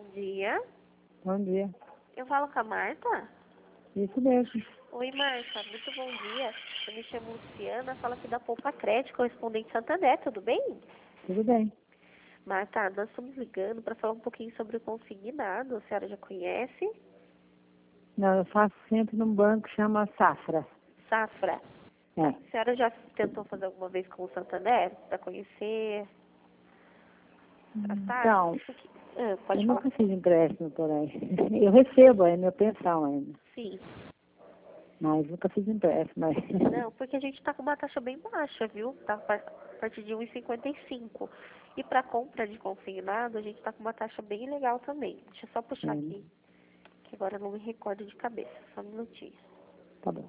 dia. Bom dia. Eu falo com a Marta? Isso mesmo. Oi, Marta. Muito bom dia. Eu me chamo Luciana, falo aqui da Poupa Crédito, correspondente Santander, tudo bem? Tudo bem. Marta, nós estamos ligando para falar um pouquinho sobre o consignado. A senhora já conhece? Não, eu faço sempre num banco que chama Safra. Safra. É. A senhora já tentou fazer alguma vez com o Santander para conhecer as Então, taxas? Pode eu falar. nunca fiz empréstimo por aí. Eu recebo, é minha pensão ainda. Sim. Mas nunca fiz empréstimo. Mas... Não, porque a gente está com uma taxa bem baixa, viu? Tá a partir de 1,55. E para compra de consignado, a gente está com uma taxa bem legal também. Deixa eu só puxar aqui, que agora eu não me recordo de cabeça. Só um minutinho. Tá bom.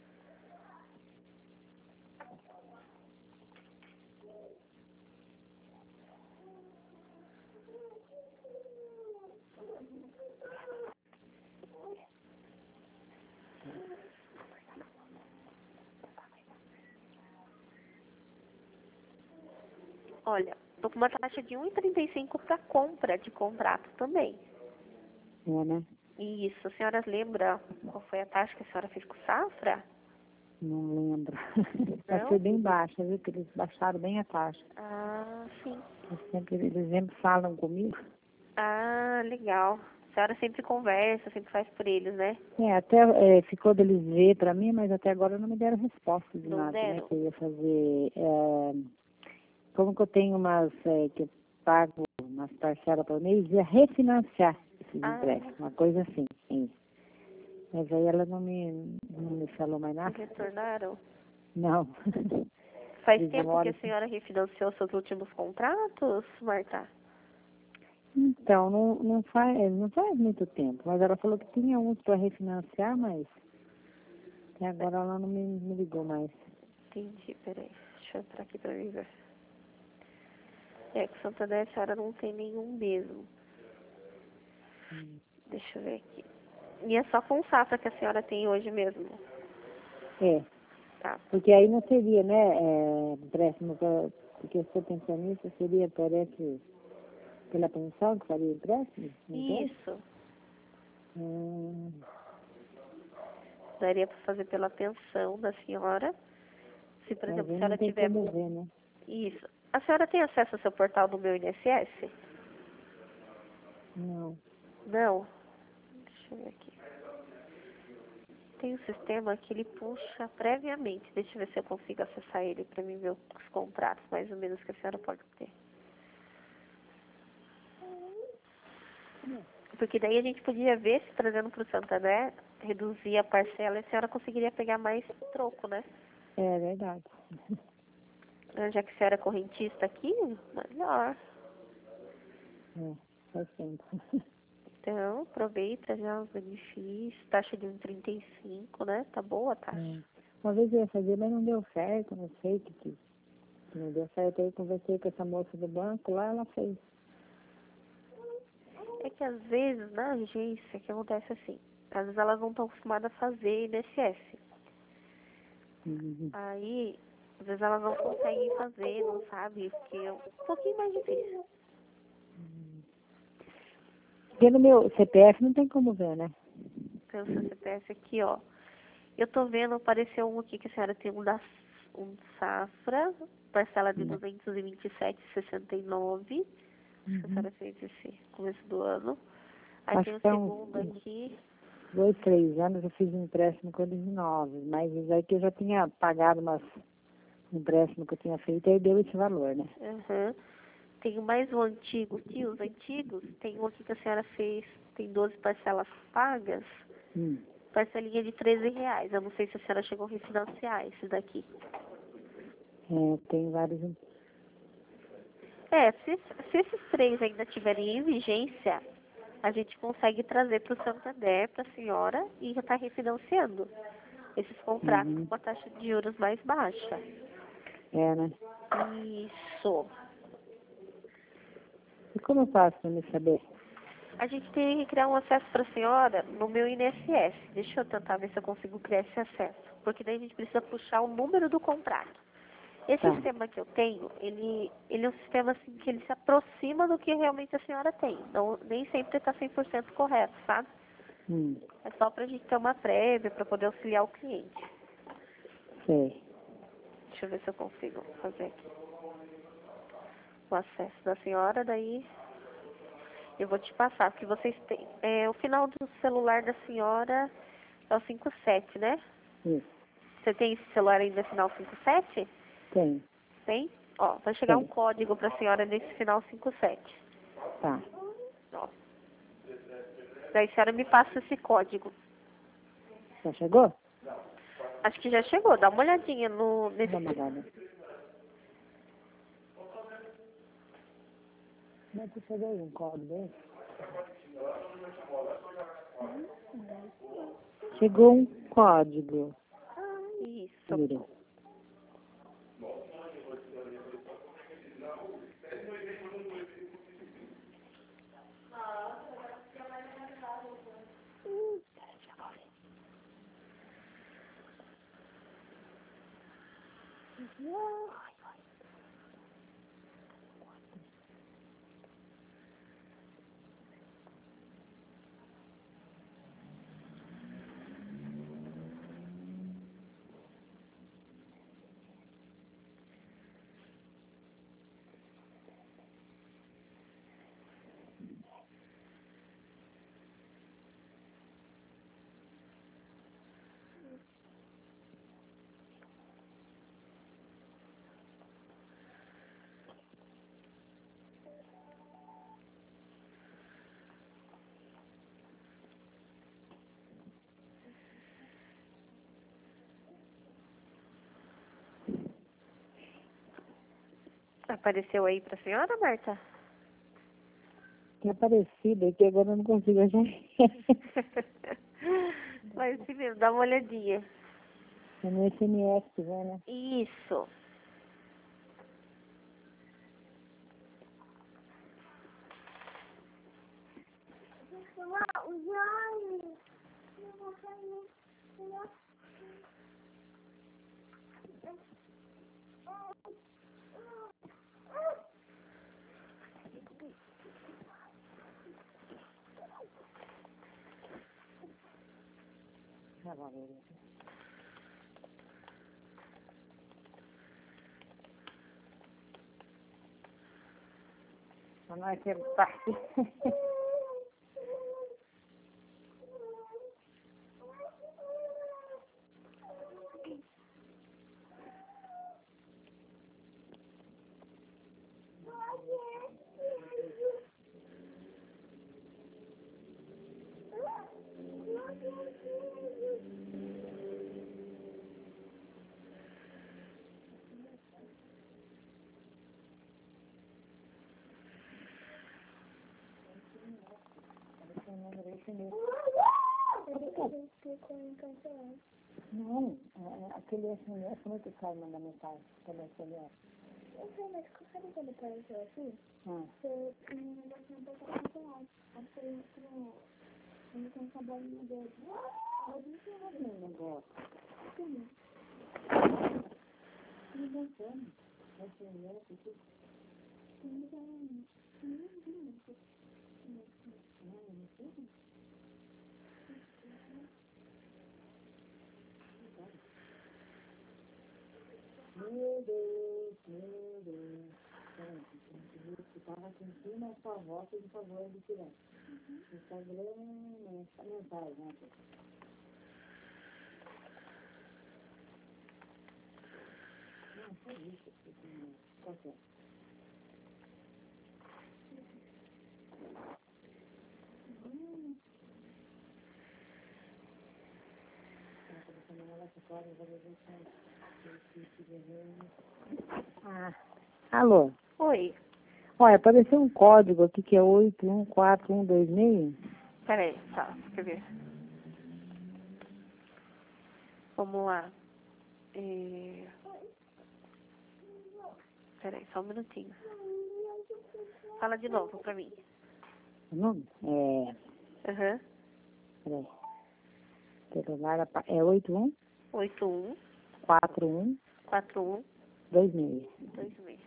Olha, tô com uma taxa de 1,35 para compra de contrato também. É, né? Isso, a senhora lembra qual foi a taxa que a senhora fez com o Safra? Não lembro. Mas Não? foi bem baixa, viu? Que eles baixaram bem a taxa. Ah, sim. Eles sempre falam comigo. Ah, legal. A senhora sempre conversa, sempre faz por eles, né? Até ficou deles ver pra mim, mas até agora não me deram resposta de Não nada, né? deram? Que eu ia fazer. Como que eu tenho que eu pago umas parcelas por mês, ia refinanciar esses Ah, empréstimos, uma coisa assim. Sim. Mas aí ela não me falou mais não nada. retornaram? Não. Faz Eles tempo que demoram. a senhora refinanciou seus últimos contratos, Marta? Então, não faz muito tempo. Mas ela falou que tinha uns para refinanciar, mas até agora ela não me ligou mais. Entendi, peraí. Deixa eu entrar aqui pra mim ver. É, que Santander a senhora não tem nenhum mesmo. Deixa eu ver aqui. E é só com safra que a senhora tem hoje mesmo? É, Tá. porque aí não seria, né, empréstimo, porque eu sou pensionista, seria, parece, pela pensão que faria empréstimo? Isso. Hum, Daria pra fazer pela pensão da senhora. Se, por mas exemplo, a aí senhora não tem tiver... como ver, né? Isso. A senhora tem acesso ao seu portal do meu INSS? Não. Não? Deixa eu ver aqui. Tem um sistema que ele puxa previamente. Deixa eu ver se eu consigo acessar ele para mim ver os contratos, mais ou menos, que a senhora pode ter. Porque daí a gente podia ver se trazendo para o Santander, reduzir a parcela e a senhora conseguiria pegar mais troco, né? É verdade. Já que a senhora é correntista aqui, melhor. Faz tempo. Então, aproveita já os benefícios. Taxa de 1,35, né? Tá boa a taxa. Uma vez eu ia fazer, mas não deu certo, não sei o que não deu certo. Aí eu conversei com essa moça do banco, lá ela fez. É que às vezes na agência que acontece assim, às vezes elas não estão acostumadas a fazer INSS. Uhum. Aí, às vezes elas não conseguem fazer, não sabe, porque é um pouquinho mais difícil. Porque no meu CPF não tem como ver, né? Então, o seu CPF aqui, ó. Eu tô vendo, apareceu um aqui que a senhora tem um Safra, parcela de 227,69. Acho que a senhora fez esse começo do ano. Aí tem Acho o que é segundo aqui. 2, 3 anos eu fiz um empréstimo com eles de 9, mas isso aí que eu já tinha pagado um empréstimo que eu tinha feito, aí deu esse valor, né? Uhum. Tem mais um antigo aqui, os antigos. Tem um aqui que a senhora fez, tem 12 parcelas pagas. Parcelinha de R$ 13. Eu não sei se a senhora chegou a refinanciar esse daqui. Tem vários. Se esses três ainda estiverem em vigência, a gente consegue trazer para o Santander, para a senhora, e já está refinanciando esses contratos com uma taxa de juros mais baixa. Né? Isso. E como eu faço para me saber? A gente tem que criar um acesso para a senhora no meu INSS. Deixa eu tentar ver se eu consigo criar esse acesso. Porque daí a gente precisa puxar o número do contrato. Esse Tá. sistema que eu tenho, ele é um sistema assim que ele se aproxima do que realmente a senhora tem. Não, nem sempre está 100% correto, sabe? É só pra gente ter uma prévia, para poder auxiliar o cliente. Sei. Deixa eu ver se eu consigo fazer aqui o acesso da senhora, daí eu vou te passar, porque vocês têm, o final do celular da senhora é o 57, né? Isso. Você tem esse celular ainda final 57? Tem. Tem? Ó, vai chegar um Tem. código pra senhora nesse final 57. Tá. Ó. Daí a senhora me passa esse código. Já chegou? Acho que já chegou, dá uma olhadinha nesse... Dá uma olhada. Mas você chegou aí um código aí? Chegou um código. Isso. Mira. Apareceu aí pra senhora, Marta? Tem aparecido aqui, agora eu não consigo achar. Mas sim mesmo, dá uma olhadinha. É no SMS, né? Isso. Já vai ver. Mas não é que ele tá aqui. Não, aquele SMS, como é que sai mandar mensagem pelo SMS? Eu sei, mas sabe quando apareceu assim? Você não vai botar cancelado. Aí você entrou. Ele tem essa bolinha dele. Eu disse um negócio. Sim. Me dançando. SMS, tudo. Mas eu não vi isso. Não sei. Meu Deus, meu Deus. Peraí, eu estava sentindo a sua voz de favor de tirar. Instagram, mensagem, né? Não, foi isso. Qual que é? Ah, alô? Oi. Olha, apareceu um código aqui que é 814126. Peraí, tá, deixa eu ver. Vamos lá. Peraí, só um minutinho. Fala de novo pra mim. O nome? Aham. Peraí. Celular é 81 81 41 41 2 meses. 2 meses.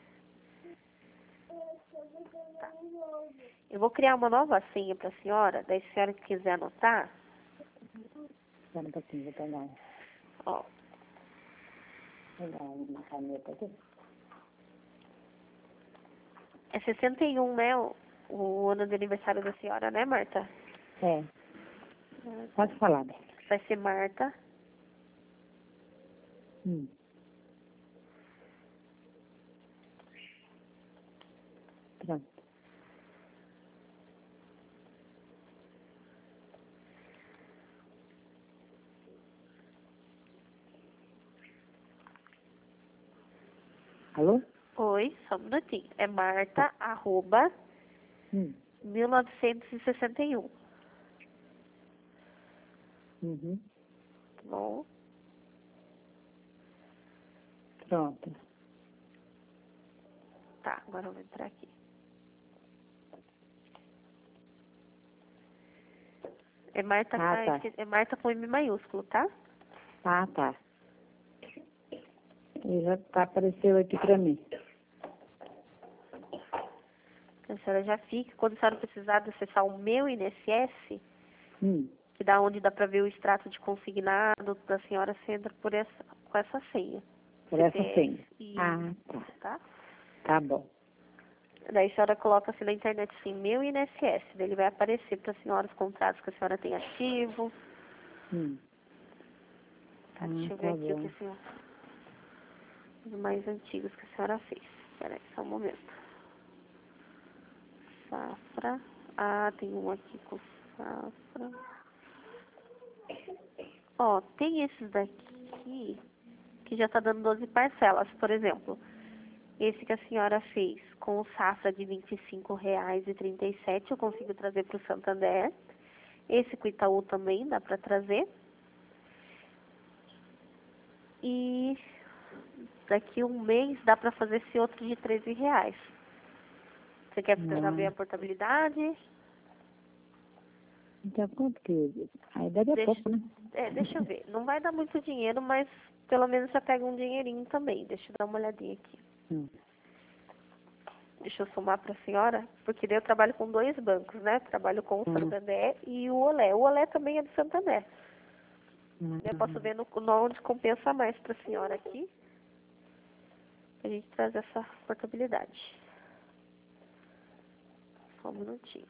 Tá. Eu vou criar uma nova senha para a senhora, daí se a senhora quiser anotar. Espera um pouquinho, vou pegar. Ó. Vou pegar uma caneta aqui. É 61, né? O ano de aniversário da senhora, né, Marta? É. Pode falar, Beth. Vai ser Marta. Pronto. Alô? Oi, só um minutinho. É Marta, arroba, 1961. Uhum. Tá bom? Pronto. Tá, agora eu vou entrar aqui. É Marta, Tá. é Marta com M maiúsculo, tá? Tá. E já apareceu aqui pra mim. A senhora já fica. Quando a senhora precisar de acessar o meu INSS, que dá onde dá pra ver o extrato de consignado da senhora, você entra com essa senha. Por essa senha. E, Tá. tá? Tá bom. Daí a senhora coloca assim na internet assim, meu INSS. Daí ele vai aparecer pra senhora os contratos que a senhora tem ativo. Tá, deixa eu ver aqui o que a senhora... Os mais antigos que a senhora fez. Espera aí, só um momento. Safra. Ah, tem um aqui com safra. Ó, tem esses daqui que já tá dando 12 parcelas, por exemplo. Esse que a senhora fez com o safra de R$ 25,37, eu consigo trazer para o Santander. Esse com o Itaú também dá para trazer. E daqui um mês dá para fazer esse outro de R$ 13. Você quer saber a portabilidade? Então, quanto que... Aí daqui a pouco, né? Deixa eu ver. Não vai dar muito dinheiro, mas pelo menos já pega um dinheirinho também. Deixa eu dar uma olhadinha aqui. Deixa eu somar para a senhora, porque daí eu trabalho com 2 bancos, né? Trabalho com o Santander e o Olé. O Olé também é do Santander. Eu posso ver onde compensa mais para a senhora aqui. A gente traz essa portabilidade. Só um minutinho.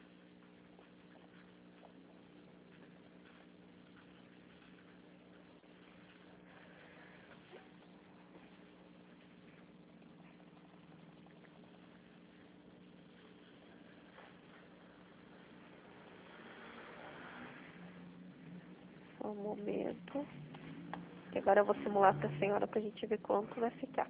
Só um momento. E agora eu vou simular para a senhora para a gente ver quanto vai ficar.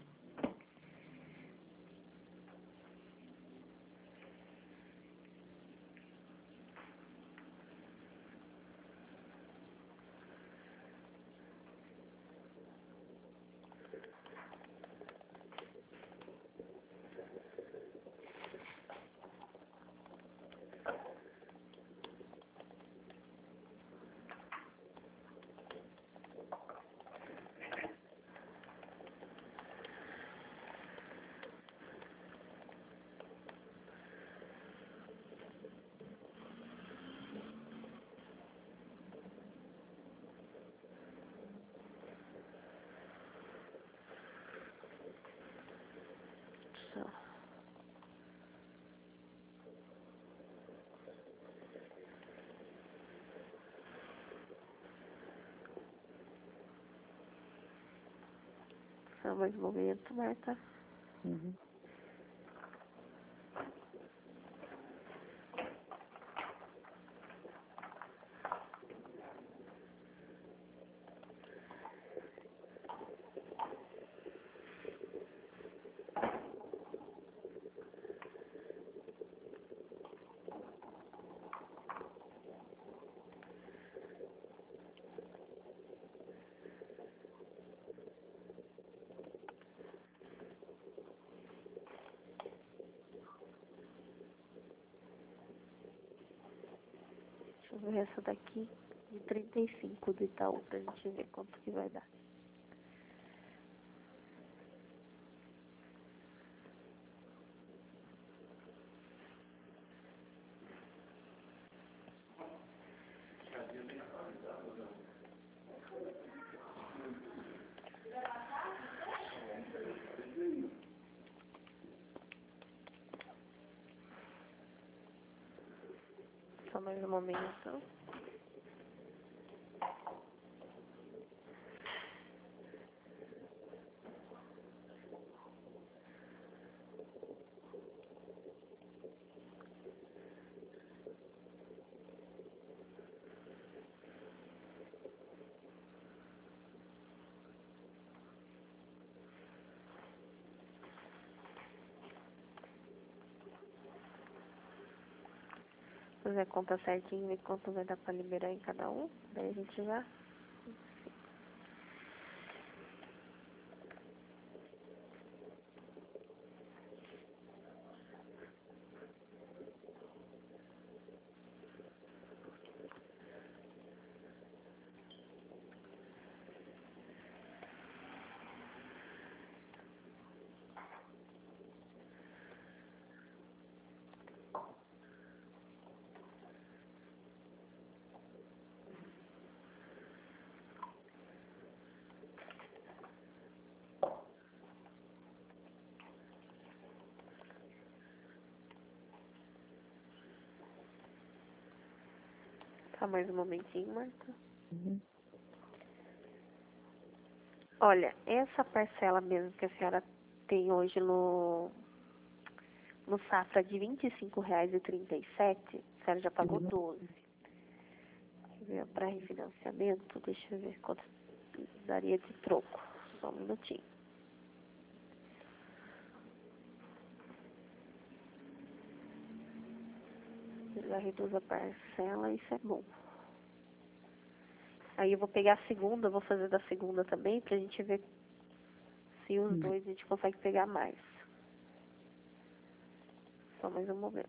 Só mais um momento, Marta. Deixa eu ver essa daqui de 35 do Itaú pra gente ver quanto que vai dar. Só mais um momento. Fazer a conta certinho, ver quanto vai dar pra liberar em cada um. Daí a gente já... Tá, mais um momentinho, Marta. Olha, essa parcela mesmo que a senhora tem hoje no Safra de R$ 25,37, a senhora já pagou 12. Para refinanciamento, deixa eu ver quanto daria de troco. Só um minutinho. Já reduz a parcela, isso é bom. Aí eu vou pegar a segunda, vou fazer da segunda também, pra gente ver se os dois a gente consegue pegar mais. Só mais um momento.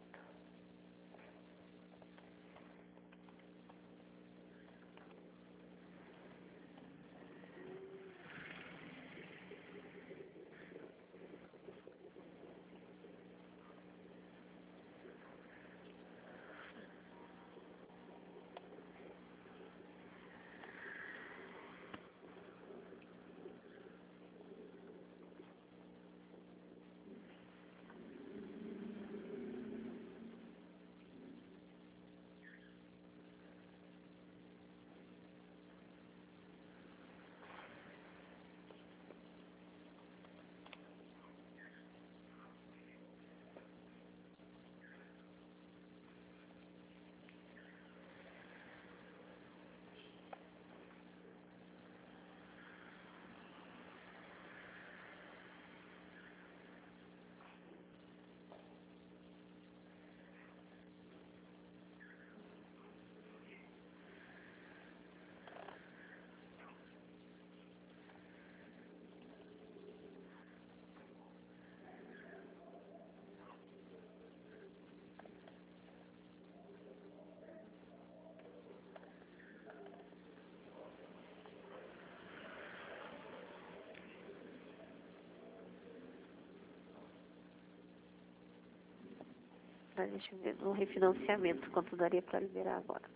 Deixa eu ver no refinanciamento quanto daria para liberar agora.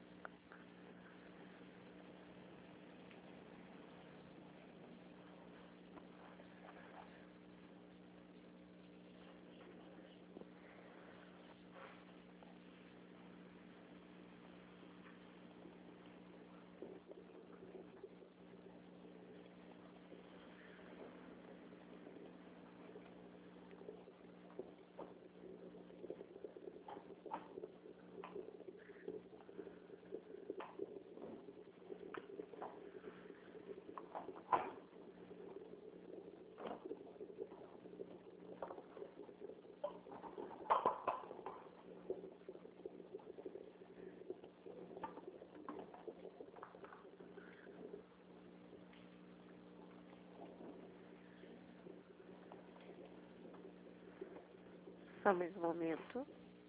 Só mais um momento.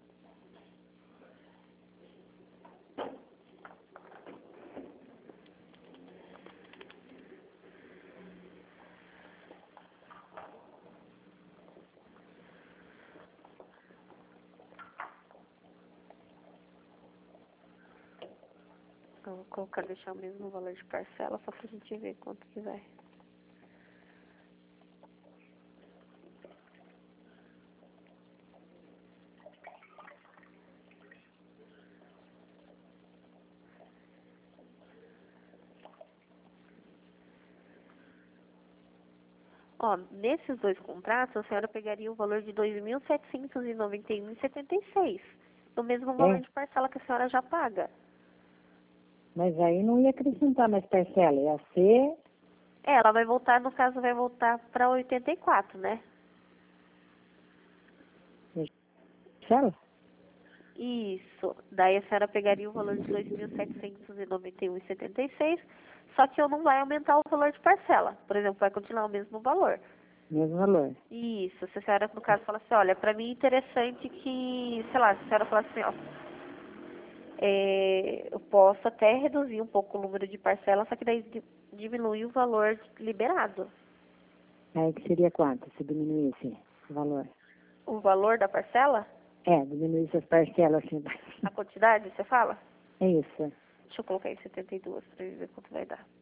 Eu vou colocar, deixar o mesmo valor de parcela, só pra gente ver quanto que vai. Ó, nesses dois contratos, a senhora pegaria o valor de R$ 2.791,76, no mesmo valor de parcela que a senhora já paga. Mas aí não ia acrescentar mais parcela, ia ser... Ela vai voltar, no caso, vai voltar para 84, né? Parcela? Isso. Daí a senhora pegaria o valor de R$ 2.791,76, só que eu não vai aumentar o valor de parcela. Por exemplo, vai continuar o mesmo valor. Mesmo valor. Isso. Se a senhora, no caso, fala assim, olha, para mim é interessante que, sei lá, se a senhora falar assim, ó, eu posso até reduzir um pouco o número de parcelas, só que daí diminui o valor liberado. Aí que seria quanto, se diminuísse o valor? O valor da parcela? Diminuísse as parcelas, assim. A quantidade, você fala? É isso. Deixa eu colocar em 72 para ver quanto vai dar.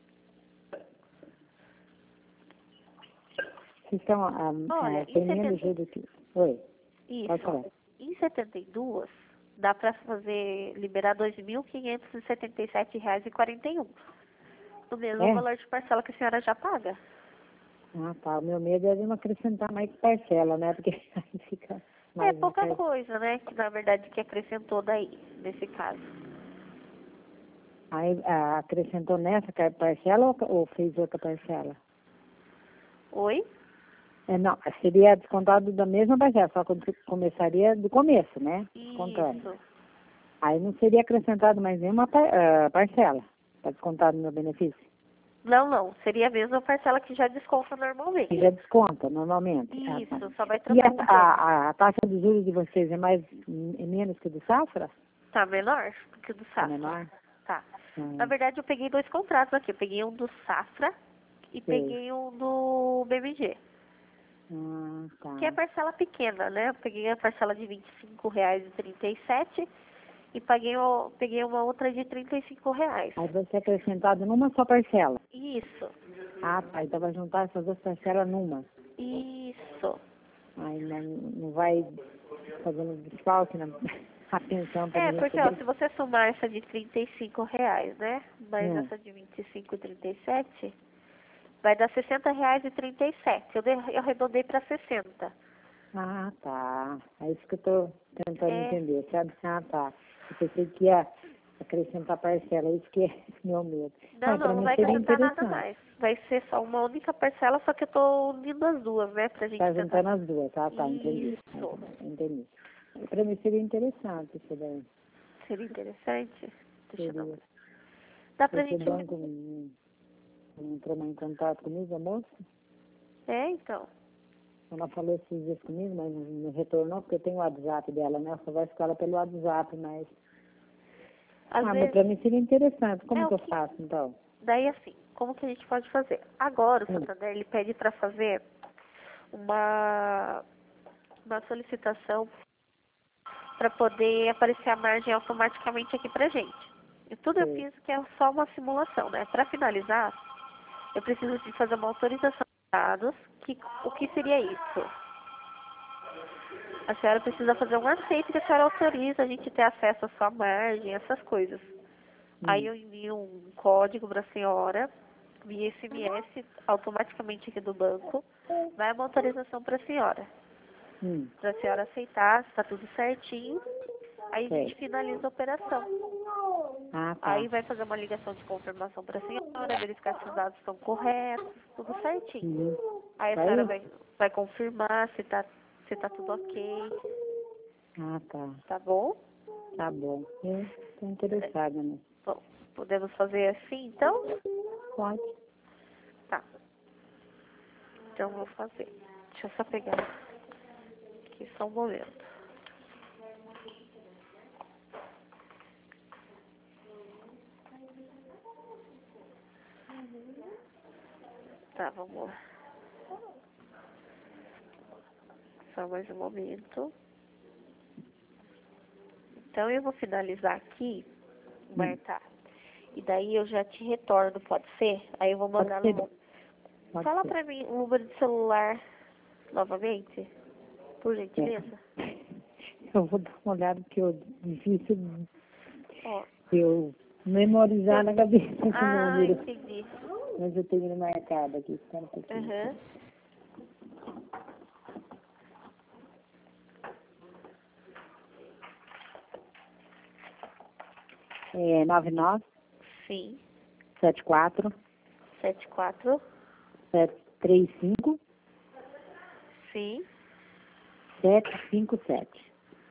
Vocês estão Olha, em terminando 70... tudo que... Oi, pode falar. Isso. Em 72, dá para liberar R$ 2.577,41. O mesmo valor de parcela que a senhora já paga. Ah, tá. O meu medo é de não acrescentar mais parcela, né? Porque aí fica mais... É pouca coisa, né? Que na verdade que acrescentou daí, nesse caso. Aí acrescentou nessa parcela ou fez outra parcela? Oi? Não, seria descontado da mesma parcela, só que começaria do começo, né? Descontando. Isso. Aí não seria acrescentado mais nenhuma parcela para descontar no meu benefício? Não. Seria a mesma parcela que já desconta normalmente. Que já desconta normalmente? Isso, só vai E trocar o a taxa de juros de vocês é menos que do Safra? Tá menor do que o do É Safra. menor? Tá. Na verdade, eu peguei dois contratos aqui. Eu peguei um do Safra e peguei um do BMG. Tá. Que é parcela pequena, né? Eu peguei a parcela de R$ 25,37 e peguei uma outra de R$ 35. Aí vai ser acrescentado numa só parcela? Isso. Ah, tá. Então vai juntar essas duas parcelas numa? Isso. Aí não vai fazendo desfalque na a pensão para ninguém Porque ó, poder... se você somar essa de R$ 35, né? Mais essa de 25,37, vai dar R$ 60,37. Eu arredondei para 60. Ah, tá. É isso que eu estou tentando É. entender, sabe? Ah, tá. Eu pensei que ia acrescentar parcela, isso que é meu medo. Não vai acrescentar nada mais. Vai ser só uma única parcela, só que eu tô unindo as duas, né? Pra gente Tá tentar. juntando as duas, tá, entendi. Isso. Entendi. Para mim seria interessante isso daí. Seria interessante? Deixa eu dar uma Seria. olhada. Dá pra Esse gente... banco não entrou mais em contato comigo, a moça? Então. Ela falou esses dias comigo, mas não retornou, porque eu tenho o WhatsApp dela, né? Eu converso com ela pelo WhatsApp, mas... mas para mim seria interessante. Como que eu faço, então? Daí, assim, como que a gente pode fazer? Agora, o Santander, ele pede para fazer uma solicitação para poder aparecer a margem automaticamente aqui pra gente. E tudo eu fiz que é só uma simulação, né? Para finalizar, eu preciso de fazer uma autorização de dados. O que seria isso? A senhora precisa fazer um aceite que a senhora autoriza a gente ter acesso à sua margem, essas coisas. Aí eu envio um código para a senhora, via SMS, automaticamente aqui do banco, vai uma autorização para a senhora. Para a senhora aceitar, está tudo certinho. Aí a gente finaliza a operação. Aí vai fazer uma ligação de confirmação para a senhora, verificar se os dados estão corretos, tudo certinho. Aí a senhora vai confirmar se tá tudo ok. Ah, tá. Tá bom? Tá bom. Eu estou interessada, né? Bom, podemos fazer assim, então? Pode. Tá. Então, vou fazer. Deixa eu só pegar aqui só um momento. Tá, vamos lá. Só mais um momento. Então, eu vou finalizar aqui, Marta. E daí eu já te retorno, pode ser? Aí eu vou mandar no... Fala pra mim o número de celular novamente, por gentileza. Eu vou dar uma olhada, porque é difícil eu memorizar na cabeça esse número. Entendi. Mas eu tenho ele marcado aqui, espera um pouquinho. É 99 Sim. 74 74. 735 Sim. 757.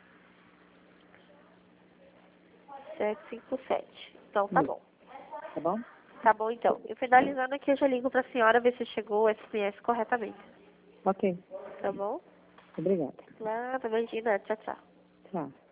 757. Então, tá Isso. bom. Tá bom? Tá bom, então. E finalizando aqui, eu já ligo pra senhora ver se chegou o SMS corretamente. Ok. Tá bom? Obrigada. Nada, imagina. Tchau, tchau. Tchau.